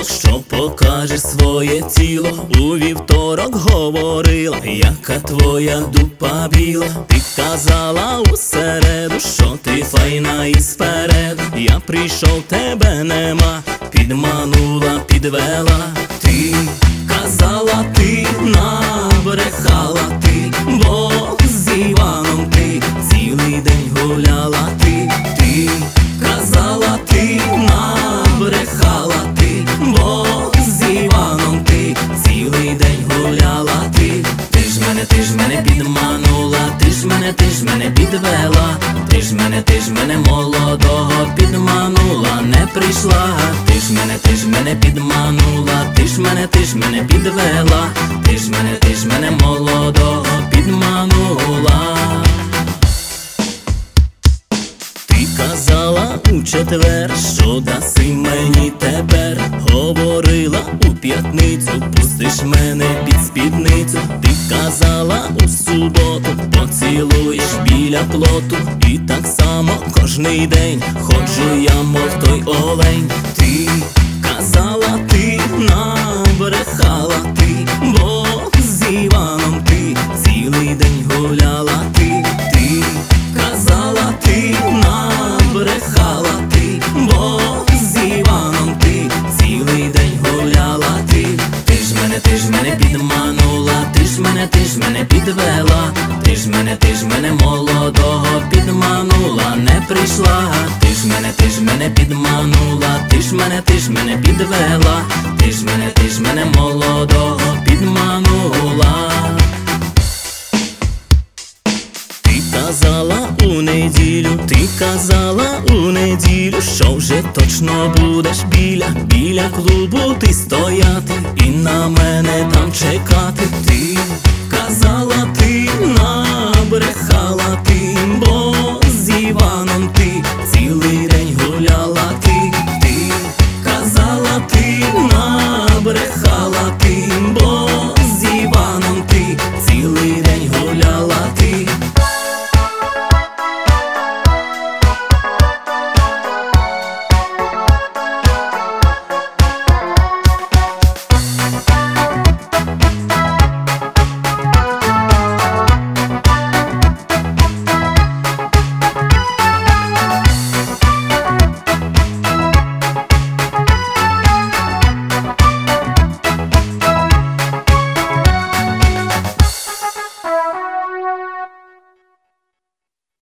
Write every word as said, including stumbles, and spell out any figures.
понеділок, що покажеш своє тіло. У вівторок говорила, яка твоя дупа біла. Ти казала у середу, що ти файна і спереду. Я прийшов, тебе нема, підманула, підвела. Ти казала, ти набрехала, ти, бо з Іваном ти цілий день гуляла. Ти, ти казала, ти набрехала, ти, бо з Іваном ти цілий день гуляла. Ти, ти ж мене, ти ж мене підманула, ти ж мене, ти ж мене підвела. Ти ж мене, ти ж мене молодого підманула, не прийшла. Ти ж мене, ти ж мене підманула, ти ж мене, ти ж мене підвела. Ти ж мене, ти ж мене молодого підманула. Ти казала у четвер, що даси мені тепер. Говорила у п'ятницю, пустиш мене під спідницю. Ти казала у суботу, поцілуєш біля плоту. І так само кожний день ходжу я, мов той олень. Ти казала, ти набрехала, ти, бо з Іваном ти цілий день гуляла. Ти, ти казала, ти набрехала, ти, бо з Іваном ти цілий день гуляла. Ти, ти ж мене, ти ж мене підманула, ти ж мене, ти ж мене підвела. Ти ж мене, ти ж мене молодого підманула, не прийшла. Ти ж мене, ти ж мене підманула, ти ж мене, ти ж мене підвела. Ти ж мене, ти ж мене молодого підманула. Ти казала у неділю, ти казала у неділю, що вже точно будеш біля, біля клубу ти стояти і на мене там чекати. Ти казала, ти набрехала, ти, бо